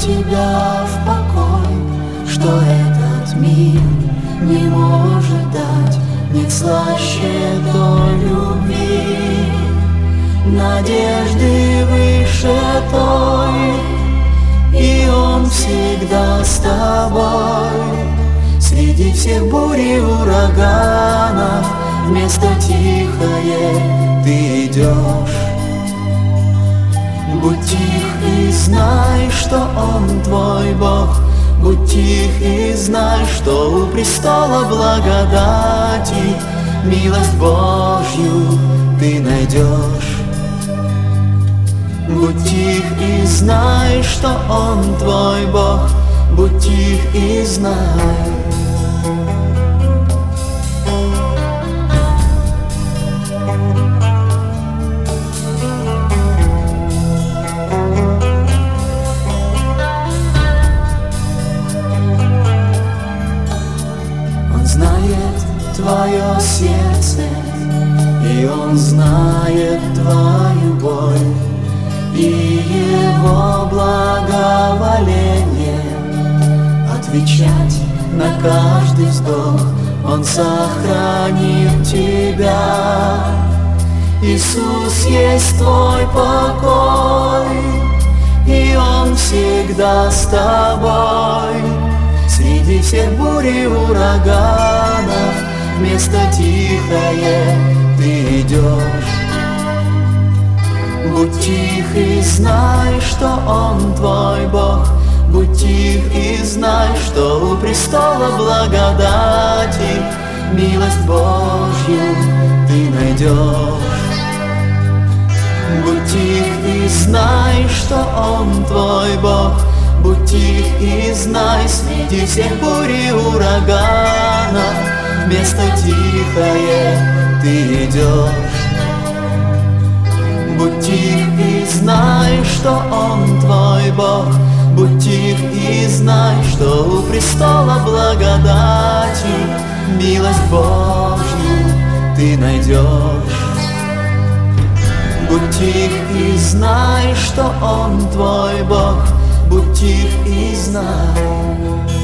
тебя в покой, что этот мир не может дать. Нет слаще той любви, надежды выше той, и Он всегда с тобой. Среди всех бурь и ураганов вместо тихое ты идешь. Будь тих и знай, что Он твой Бог. Будь тих и знай, что у престола благодати милость Божью ты найдешь. Будь тих и знай, что Он твой Бог. Будь тих и знай. Твое сердце, и Он знает твою боль, и Его благоволение отвечать на каждый вздох. Он сохранит тебя. Иисус есть твой покой, и Он всегда с тобой. Среди всех бурь и ураганов вместо тихое ты идешь. Будь тих и знай, что Он твой Бог. Будь тих и знай, что у престола благодати милость Божью ты найдешь. Будь тих и знай, что Он твой Бог. Будь тих и знай, среди всех бурь и ураганов вместо тихое ты идешь. Будь тих и знай, что Он твой Бог. Будь тих и знай, что у престола благодати милость Божью ты найдешь. Будь тих и знай, что Он твой Бог. Будь тих и знай.